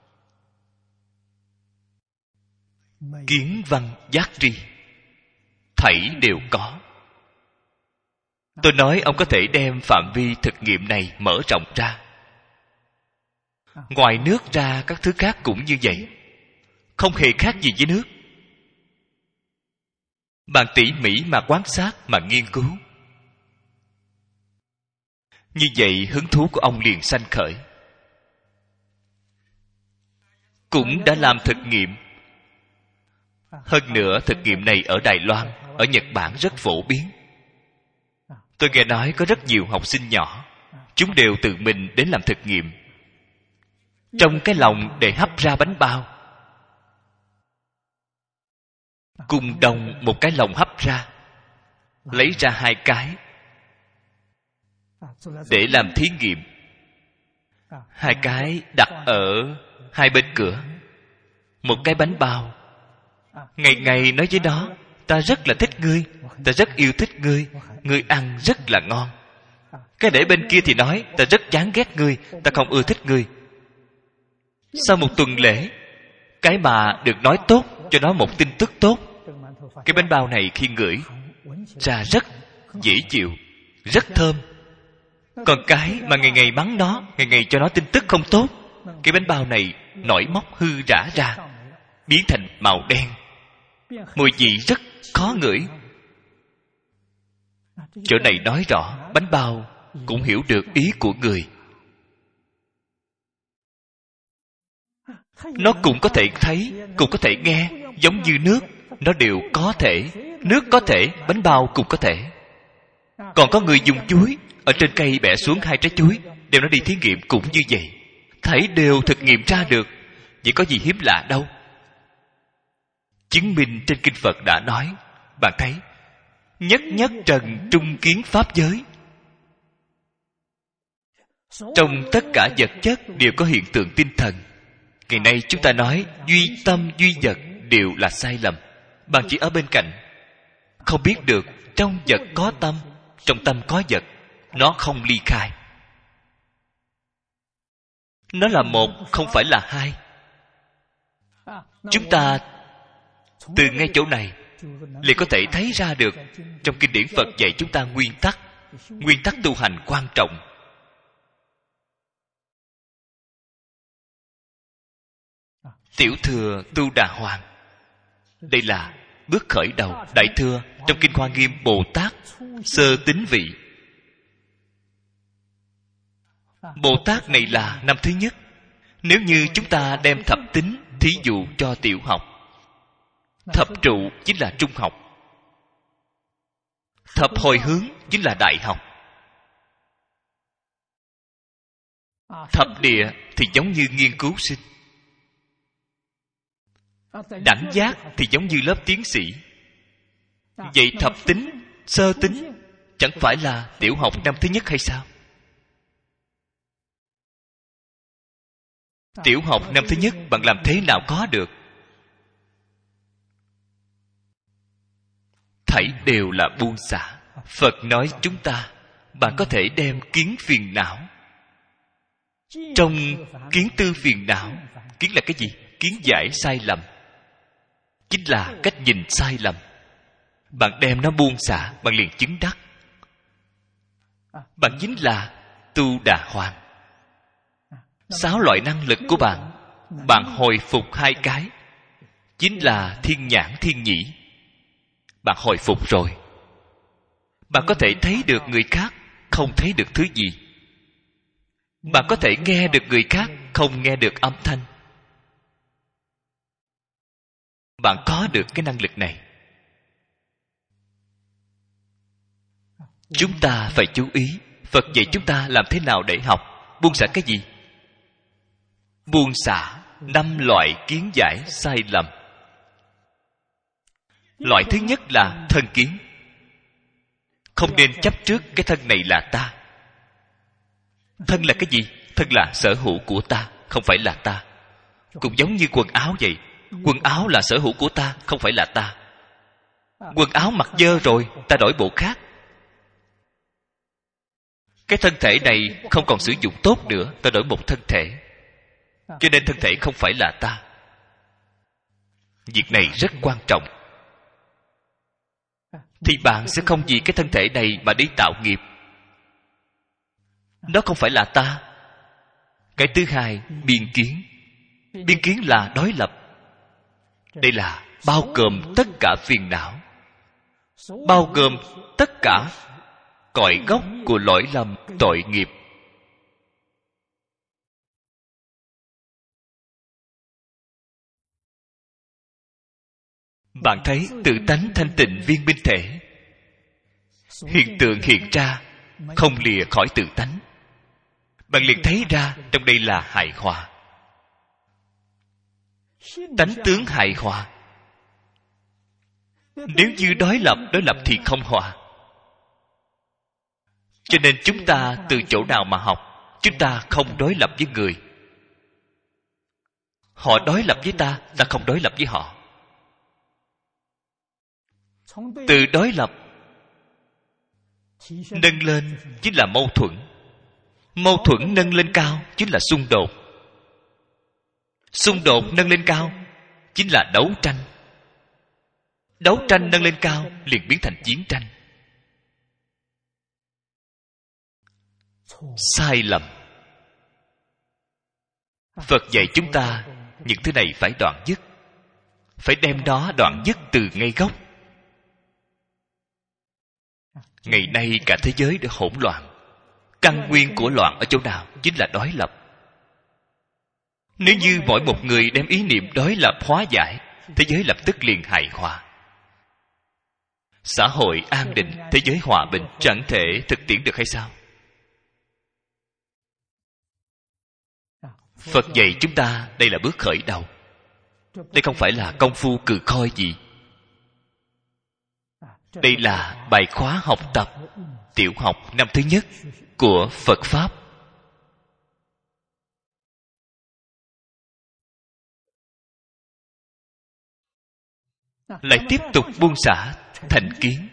Kiến văn giác tri, thảy đều có. Tôi nói ông có thể đem phạm vi thực nghiệm này mở rộng ra. Ngoài nước ra, các thứ khác cũng như vậy, không hề khác gì với nước. Bạn tỉ mỉ mà quan sát, mà nghiên cứu, như vậy hứng thú của ông liền sanh khởi. Cũng đã làm thực nghiệm. Hơn nữa thực nghiệm này ở Đài Loan, ở Nhật Bản rất phổ biến. Tôi nghe nói có rất nhiều học sinh nhỏ, chúng đều tự mình đến làm thực nghiệm. Trong cái lòng để hấp ra bánh bao, cùng đồng một cái lồng hấp ra, lấy ra 2 cái để làm thí nghiệm. 2 cái đặt ở 2 bên cửa. Một cái bánh bao, ngày ngày nói với nó, ta rất là thích ngươi, ta rất yêu thích ngươi, ngươi ăn rất là ngon. Cái để bên kia thì nói, ta rất chán ghét ngươi, ta không ưa thích ngươi. Sau một tuần lễ, cái mà được nói tốt, cho nó một tin tức tốt. Cái bánh bao này khi ngửi ra rất dễ chịu, rất thơm. Còn cái mà ngày ngày mắng nó, ngày ngày cho nó tin tức không tốt, cái bánh bao này nổi mốc hư rã ra, biến thành màu đen, mùi vị rất khó ngửi. Chỗ này nói rõ bánh bao cũng hiểu được ý của người. Nó cũng có thể thấy, cũng có thể nghe, giống như nước. Nó đều có thể. Nước có thể, bánh bao cũng có thể. Còn có người dùng chuối, ở trên cây bẻ xuống 2 trái chuối, đem nó đi thí nghiệm cũng như vậy. Thảy đều thực nghiệm ra được. Vậy có gì hiếm lạ đâu. Chứng minh trên kinh Phật đã nói. Bạn thấy, nhất nhất trần trung kiến pháp giới. Trong tất cả vật chất đều có hiện tượng tinh thần. Ngày nay chúng ta nói duy tâm duy vật đều là sai lầm. Bạn chỉ ở bên cạnh, không biết được trong vật có tâm, trong tâm có vật. Nó không ly khai. Nó là một, không phải là hai. Chúng ta từ ngay chỗ này liền có thể thấy ra được trong kinh điển Phật dạy chúng ta nguyên tắc tu hành quan trọng. Tiểu thừa tu đà hoàng, đây là bước khởi đầu. Đại thừa trong kinh Hoa Nghiêm, Bồ Tát sơ tín vị. Bồ Tát này là năm thứ nhất. Nếu như chúng ta đem thập tín thí dụ cho tiểu học, thập trụ chính là trung học, thập hồi hướng chính là đại học, thập địa thì giống như nghiên cứu sinh. Đẳng giác thì giống như lớp tiến sĩ. Vậy thập tính, sơ tính chẳng phải là tiểu học năm thứ nhất hay sao? Tiểu học năm thứ nhất bạn làm thế nào có được? Thảy đều là buông xả. Phật nói chúng ta, bạn có thể đem kiến phiền não. Trong kiến tư phiền não, kiến là cái gì? Kiến giải sai lầm, chính là cách nhìn sai lầm. Bạn đem nó buông xả, bạn liền chứng đắc. Bạn chính là tu đà hoàng. 6 loại năng lực của bạn, bạn hồi phục 2 cái, chính là thiên nhãn thiên nhĩ. Bạn hồi phục rồi, bạn có thể thấy được người khác, không thấy được thứ gì. Bạn có thể nghe được người khác, không nghe được âm thanh. Bạn có được cái năng lực này. Chúng ta phải chú ý. Phật dạy chúng ta làm thế nào để học. Buông xả cái gì? Buông xả 5 loại kiến giải sai lầm. Loại thứ nhất là thân kiến. Không nên chấp trước cái thân này là ta. Thân là cái gì? Thân là sở hữu của ta, không phải là ta. Cũng giống như quần áo vậy. Quần áo là sở hữu của ta, không phải là ta. Quần áo mặc dơ rồi, ta đổi bộ khác. Cái thân thể này không còn sử dụng tốt nữa, ta đổi một thân thể. Cho nên thân thể không phải là ta. Việc này rất quan trọng. Thì bạn sẽ không vì cái thân thể này mà đi tạo nghiệp. Đó không phải là ta. Cái thứ hai, biên kiến. Biên kiến là đối lập. Đây là bao gồm tất cả phiền não, bao gồm tất cả cội gốc của lỗi lầm tội nghiệp. Bạn thấy tự tánh thanh tịnh viên minh thể, hiện tượng hiện ra không lìa khỏi tự tánh. Bạn liền thấy ra trong đây là hài hòa. Tánh tướng hài hòa. Nếu như đối lập thì không hòa. Cho nên chúng ta từ chỗ nào mà học? Chúng ta không đối lập với người. Họ đối lập với ta, ta không đối lập với họ. Từ đối lập nâng lên chính là mâu thuẫn. Mâu thuẫn nâng lên cao chính là xung đột. Xung đột nâng lên cao chính là đấu tranh. Đấu tranh nâng lên cao liền biến thành chiến tranh. Sai lầm. Phật dạy chúng ta những thứ này phải đoạn dứt. Phải đem đó đoạn dứt từ ngay gốc. Ngày nay cả thế giới đã hỗn loạn. Căn nguyên của loạn ở chỗ nào? Chính là đối lập. Nếu như mỗi một người đem ý niệm đối lập hóa giải, thế giới lập tức liền hài hòa. Xã hội an định, thế giới hòa bình chẳng thể thực tiễn được hay sao? Phật dạy chúng ta đây là bước khởi đầu. Đây không phải là công phu cừ khoi gì. Đây là bài khóa học tập tiểu học năm thứ nhất của Phật Pháp. Lại tiếp tục buông xả thành kiến.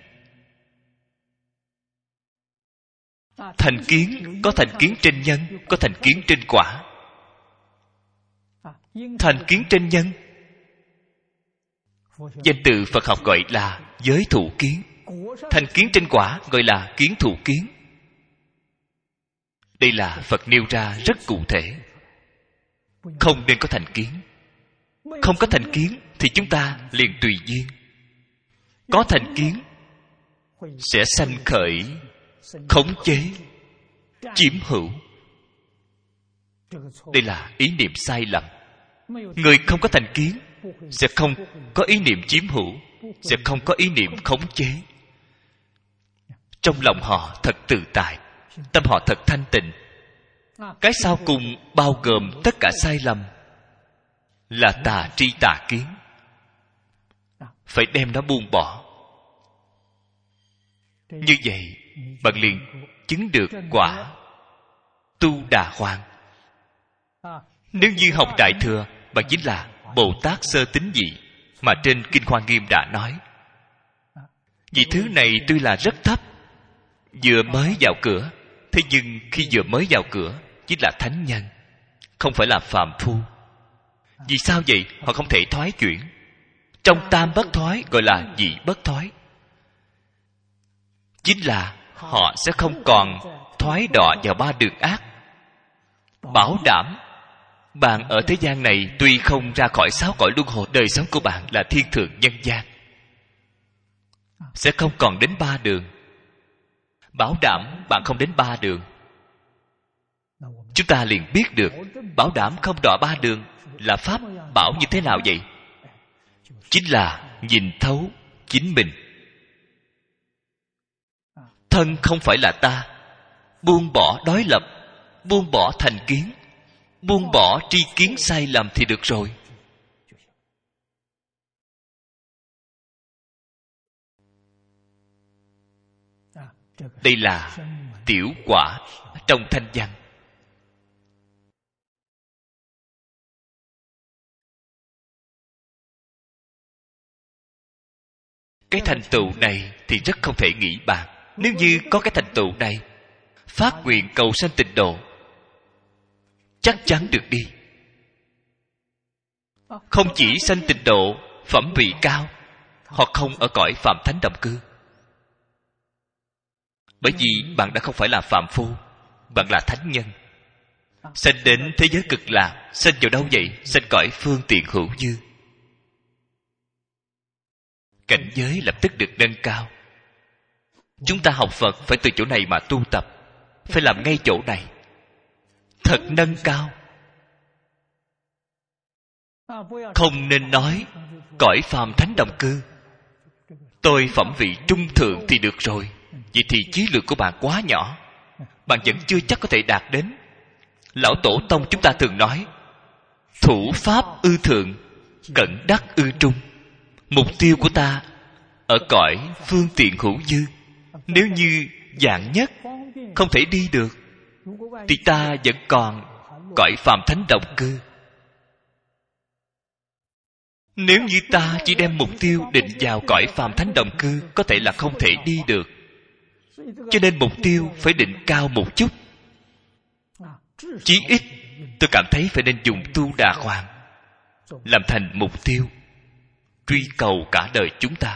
Thành kiến có thành kiến trên nhân, có thành kiến trên quả. Thành kiến trên nhân, danh từ Phật học gọi là giới thụ kiến. Thành kiến trên quả gọi là kiến thụ kiến. Đây là Phật nêu ra rất cụ thể. Không nên có thành kiến. Không có thành kiến thì chúng ta liền tùy duyên. Có thành kiến sẽ sanh khởi khống chế, chiếm hữu. Đây là ý niệm sai lầm. Người không có thành kiến sẽ không có ý niệm chiếm hữu, sẽ không có ý niệm khống chế. Trong lòng họ thật tự tại, tâm họ thật thanh tịnh. Cái sau cùng bao gồm tất cả sai lầm là tà tri tà kiến. phải đem nó buông bỏ. Như vậy bạn liền chứng được quả Tu Đà Hoàng. Nếu như học Đại Thừa, bạn chính là Bồ Tát sơ tín vị mà trên Kinh Hoa Nghiêm đã nói. Vì thứ này tuy là rất thấp, vừa mới vào cửa, thế nhưng khi vừa mới vào cửa chính là thánh nhân, không phải là phàm phu. Vì sao vậy? Họ không thể thoái chuyển. Trong tam bất thoái gọi là vị bất thoái, chính là họ sẽ không còn thoái đọa vào ba đường ác. Bảo đảm bạn ở thế gian này tuy không ra khỏi sáu cõi luân hồi, đời sống của bạn là thiên thượng nhân gian, sẽ không còn đến ba đường. Bảo đảm bạn không đến ba đường. Chúng ta liền biết được bảo đảm không đọa ba đường là pháp bảo như thế nào vậy? Chính là nhìn thấu chính mình. Thân không phải là ta. Buông bỏ đối lập, buông bỏ thành kiến, buông bỏ tri kiến sai lầm thì được rồi. Đây là tiểu quả trong thanh văn. Cái thành tựu này thì rất không thể nghĩ bàn. Nếu như có cái thành tựu này, phát nguyện cầu sanh tịnh độ, chắc chắn được đi. Không chỉ sanh tịnh độ, phẩm vị cao, họ không ở cõi phàm thánh đồng cư. Bởi vì bạn đã không phải là phàm phu, bạn là thánh nhân. Sanh đến thế giới cực lạc. Sanh vào đâu vậy? Sanh cõi phương tiện hữu dư. Cảnh giới lập tức được nâng cao. Chúng ta học Phật phải từ chỗ này mà tu tập, phải làm ngay chỗ này, thật nâng cao. Không nên nói cõi phàm thánh đồng cư, tôi phẩm vị trung thượng thì được rồi. Vậy thì chí lượng của bạn quá nhỏ, bạn vẫn chưa chắc có thể đạt đến. Lão Tổ Tông chúng ta thường nói, thủ pháp ư thượng, cẩn đắc ư trung. Mục tiêu của ta ở cõi phương tiện hữu dư. Nếu như dạng nhất không thể đi được, thì ta vẫn còn cõi phàm thánh đồng cư. Nếu như ta chỉ đem mục tiêu định vào cõi phàm thánh đồng cư, có thể là không thể đi được. Cho nên mục tiêu phải định cao một chút. Chí ít tôi cảm thấy phải nên dùng Tu Đà Hoàng làm thành mục tiêu truy cầu cả đời chúng ta.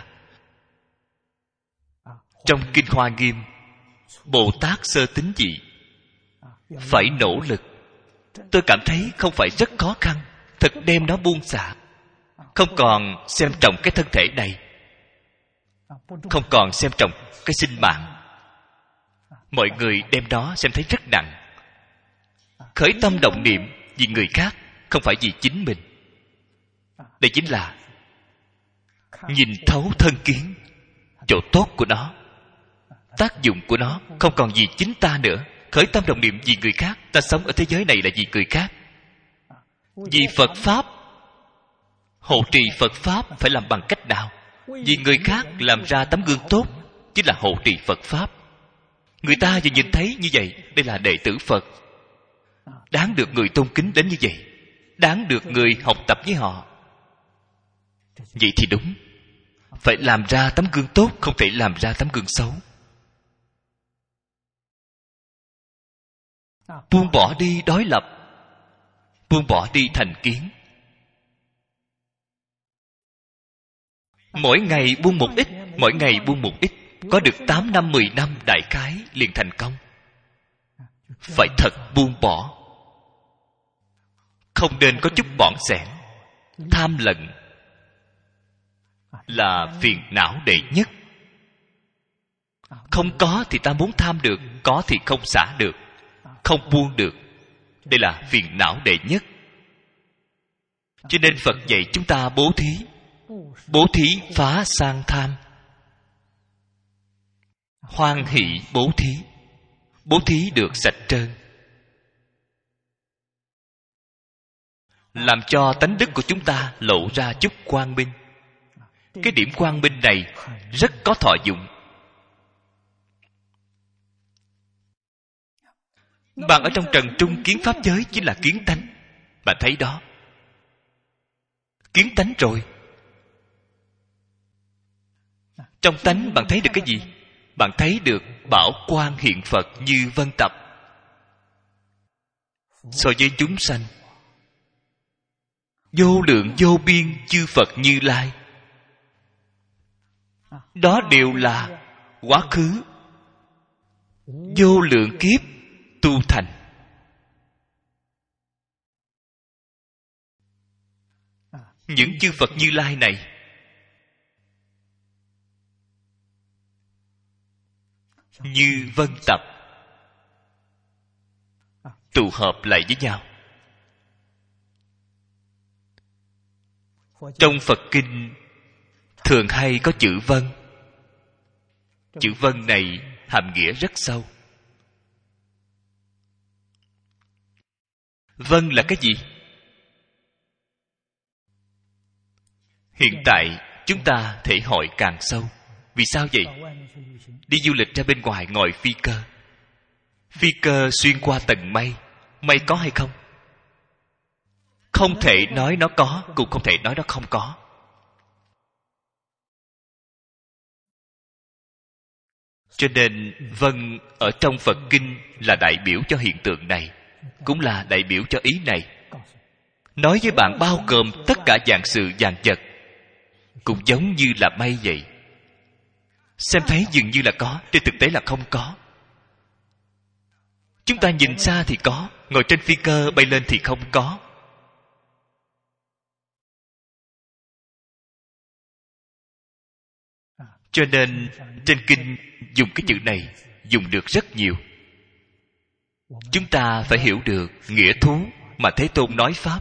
Trong Kinh Hoa Nghiêm, Bồ Tát sơ tín vị phải nỗ lực. Tôi cảm thấy không phải rất khó khăn. Thật đem nó buông xả, không còn xem trọng cái thân thể này, không còn xem trọng cái sinh mạng. Mọi người đem nó xem thấy rất nặng. Khởi tâm động niệm vì người khác, không phải vì chính mình. Đây chính là nhìn thấu thân kiến, chỗ tốt của nó, tác dụng của nó không còn vì chính ta nữa. Khởi tâm động niệm vì người khác, ta sống ở thế giới này là vì người khác. Vì Phật Pháp, hộ trì Phật Pháp phải làm bằng cách nào? Vì người khác làm ra tấm gương tốt, chính là hộ trì Phật Pháp. Người ta vừa nhìn thấy như vậy, đây là đệ tử Phật, đáng được người tôn kính đến như vậy, đáng được người học tập với họ. Vậy thì đúng, phải làm ra tấm gương tốt, không thể làm ra tấm gương xấu. Buông bỏ đi đối lập, buông bỏ đi thành kiến. Mỗi ngày buông một ít, mỗi ngày buông một ít, có được 8 năm 10 năm đại khái liền thành công. Phải thật buông bỏ, không nên có chút bỏng sẻn. Tham lận là phiền não đệ nhất. Không có thì ta muốn tham được, có thì không xả được, không buông được. Đây là phiền não đệ nhất. Cho nên Phật dạy chúng ta bố thí. Bố thí phá sang tham, hoan hỷ bố thí. Bố thí được sạch trơn, làm cho tánh đức của chúng ta lộ ra chút quang minh. Cái điểm quang minh này rất có thọ dụng. Bạn ở trong trần trung kiến pháp giới chính là kiến tánh. Bạn thấy đó, kiến tánh rồi. Trong tánh bạn thấy được cái gì? Bạn thấy được bảo quang hiện Phật như vân tập. So với chúng sanh, vô lượng vô biên chư Phật Như Lai, đó đều là quá khứ vô lượng kiếp tu thành. Những chư Phật Như Lai này như vân tập, tụ hợp lại với nhau. Trong Phật kinh thường hay có chữ vân. Chữ vân này hàm nghĩa rất sâu. Vân là cái gì? Hiện tại chúng ta thể hội càng sâu. Vì sao vậy? Đi du lịch ra bên ngoài ngồi phi cơ. Phi cơ xuyên qua tầng mây. Mây có hay không? Không thể nói nó có, cũng không thể nói nó không có. Cho nên vân ở trong Phật kinh là đại biểu cho hiện tượng này, cũng là đại biểu cho ý này. Nói với bạn bao gồm tất cả dạng sự vạn vật, cũng giống như là mây vậy. Xem thấy dường như là có, trên thực tế là không có. Chúng ta nhìn xa thì có, ngồi trên phi cơ bay lên thì không có. Cho nên trên kinh dùng cái chữ này dùng được rất nhiều. Chúng ta phải hiểu được nghĩa thú mà Thế Tôn nói pháp,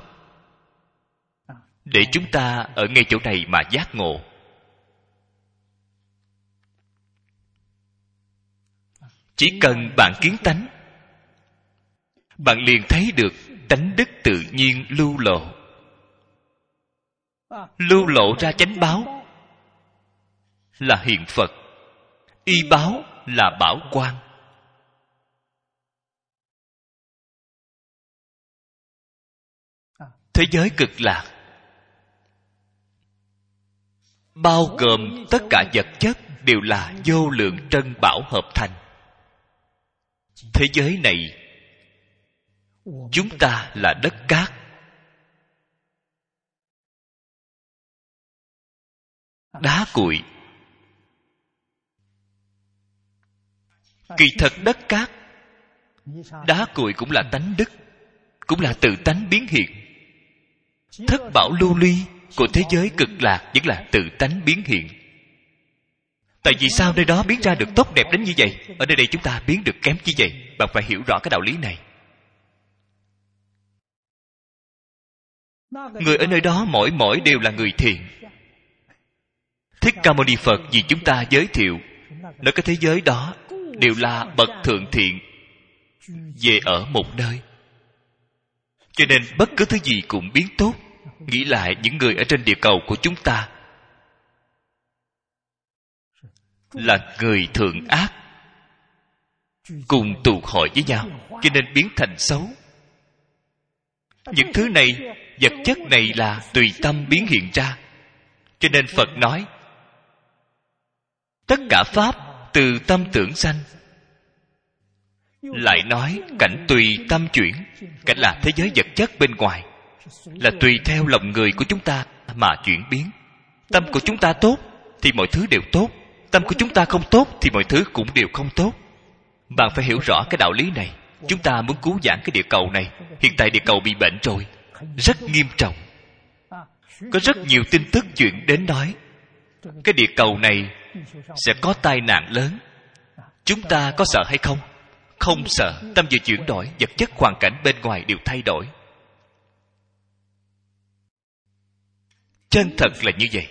để chúng ta ở ngay chỗ này mà giác ngộ. Chỉ cần bạn kiến tánh, bạn liền thấy được tánh đức tự nhiên lưu lộ. Lưu lộ ra chánh báo là hiện Phật, y báo là bảo quang. Thế giới cực lạc bao gồm tất cả vật chất đều là vô lượng trân bảo hợp thành. Thế giới này chúng ta là đất cát. Đá cuội. Kỳ thật đất cát, đá cuội cũng là tánh đức, cũng là tự tánh biến hiện. Thất bảo lưu ly của thế giới cực lạc vẫn là tự tánh biến hiện. Tại vì sao nơi đó biến ra được tốt đẹp đến như vậy, ở nơi đây chúng ta biến được kém như vậy? Bạn phải hiểu rõ cái đạo lý này. Người ở nơi đó mỗi đều là người thiện. Thích Ca Mâu Ni Phật vì chúng ta giới thiệu, nói cái thế giới đó đều là bậc thượng thiện về ở một nơi. Cho nên bất cứ thứ gì cũng biến tốt. Nghĩ lại những người ở trên địa cầu của chúng ta là người thượng ác, cùng tụ hội với nhau, cho nên biến thành xấu. Những thứ này, vật chất này là tùy tâm biến hiện ra. Cho nên Phật nói tất cả pháp từ tâm tưởng sanh. Lại nói cảnh tùy tâm chuyển. Cảnh là thế giới vật chất bên ngoài, là tùy theo lòng người của chúng ta mà chuyển biến. Tâm của chúng ta tốt thì mọi thứ đều tốt, tâm của chúng ta không tốt thì mọi thứ cũng đều không tốt. Bạn phải hiểu rõ cái đạo lý này. Chúng ta muốn cứu vãn cái địa cầu này. Hiện tại địa cầu bị bệnh rồi, rất nghiêm trọng. Có rất nhiều tin tức chuyển đến nói cái địa cầu này sẽ có tai nạn lớn. Chúng ta có sợ hay không? Không sợ. Tâm vừa chuyển đổi, vật chất hoàn cảnh bên ngoài đều thay đổi. Chân thật là như vậy.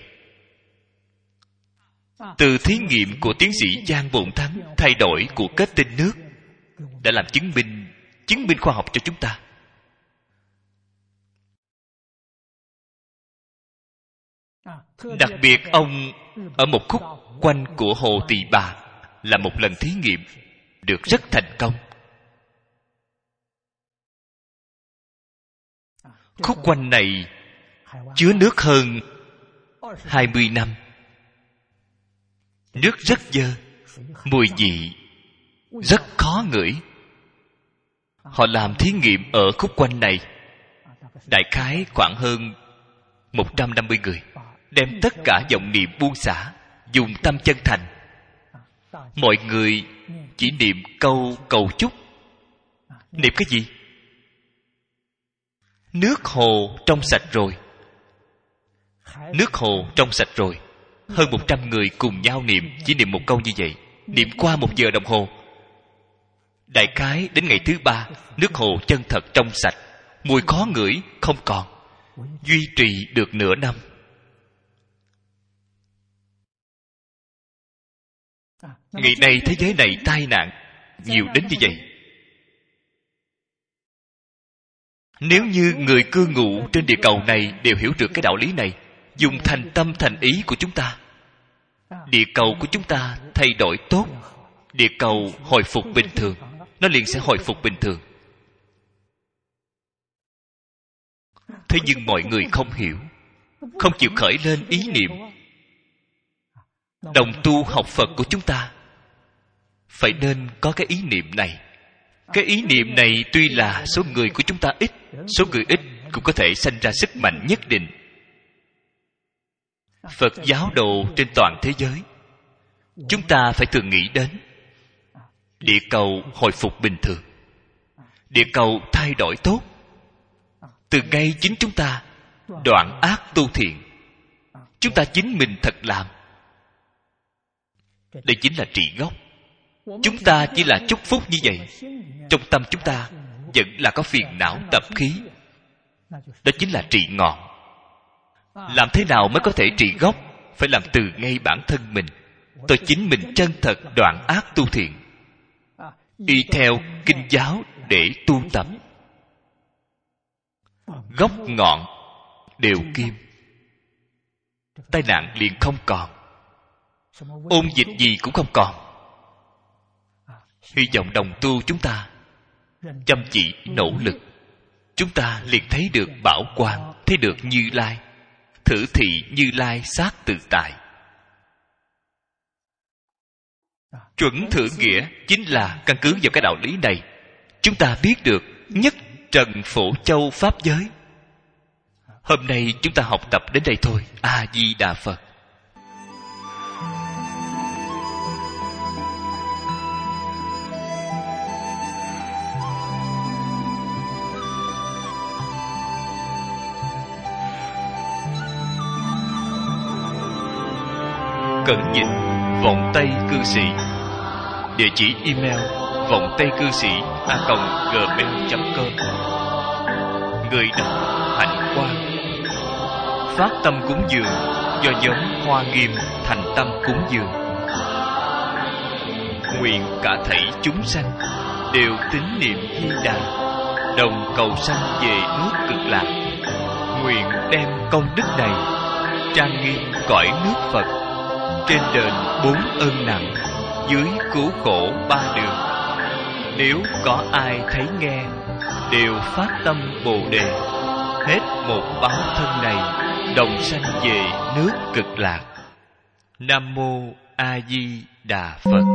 Từ thí nghiệm của tiến sĩ Giang Bổn Thắng, thay đổi của kết tinh nước đã làm chứng minh khoa học cho chúng ta. Đặc biệt ông ở một khúc quanh của Hồ Tỳ Bà là một lần thí nghiệm được rất thành công. Khúc quanh này chứa nước hơn 20 năm. Nước rất dơ, mùi vị rất khó ngửi. Họ làm thí nghiệm ở khúc quanh này, đại khái khoảng hơn 150 người, đem tất cả vọng niệm buông xả, dùng tâm chân thành. Mọi người chỉ niệm câu cầu chúc. Niệm cái gì? Nước hồ trong sạch rồi. Nước hồ trong sạch rồi. Hơn 100 người cùng nhau niệm, chỉ niệm một câu như vậy. Niệm qua 1 giờ đồng hồ. Đại khái đến ngày thứ 3, nước hồ chân thật trong sạch, mùi khó ngửi không còn. Duy trì được nửa năm. Ngày nay thế giới này tai nạn nhiều đến như vậy. Nếu như người cư ngụ trên địa cầu này đều hiểu được cái đạo lý này, dùng thành tâm thành ý của chúng ta, địa cầu của chúng ta thay đổi tốt, địa cầu hồi phục bình thường, nó liền sẽ hồi phục bình thường. Thế nhưng mọi người không hiểu, không chịu khởi lên ý niệm. Đồng tu học Phật của chúng ta phải nên có cái ý niệm này. Cái ý niệm này tuy là số người của chúng ta ít, số người ít cũng có thể sanh ra sức mạnh nhất định. Phật giáo đồ trên toàn thế giới, chúng ta phải thường nghĩ đến địa cầu hồi phục bình thường, địa cầu thay đổi tốt. Từ ngay chính chúng ta đoạn ác tu thiện, chúng ta chính mình thật làm. Đây chính là trị gốc. Chúng ta chỉ là chúc phúc như vậy, trong tâm chúng ta vẫn là có phiền não tập khí. Đó chính là trị ngọn. Làm thế nào mới có thể trị gốc? Phải làm từ ngay bản thân mình. Tôi chính mình chân thật đoạn ác tu thiện, y theo kinh giáo để tu tập. Gốc ngọn đều kim, tai nạn liền không còn, ôn dịch gì cũng không còn. Hy vọng đồng tu chúng ta chăm chỉ nỗ lực, chúng ta liền thấy được bảo quang, thấy được Như Lai. Thử thị Như Lai sát tự tại. Chuẩn thượng nghĩa chính là căn cứ vào cái đạo lý này, chúng ta biết được nhất trần phổ châu pháp giới. Hôm nay chúng ta học tập đến đây thôi. A Di Đà Phật. Cẩn Dịch, Vọng Tây Cư Sĩ. Địa chỉ email vọng tây cư sĩ @gmail.com. Người đọc Hạnh Quang. Phát tâm cúng dường do nhóm Hoa Nghiêm thành tâm cúng dường. Nguyện cả thảy chúng sanh đều tín niệm Di Đà, đồng cầu sanh về nước Cực Lạc. Nguyện đem công đức này trang nghiêm cõi nước Phật, trên đền 4 ơn nặng, dưới cứu khổ 3 đường. Nếu có ai thấy nghe, đều phát tâm Bồ Đề, hết một báo thân này, đồng sanh về nước Cực Lạc. Nam Mô A Di Đà Phật.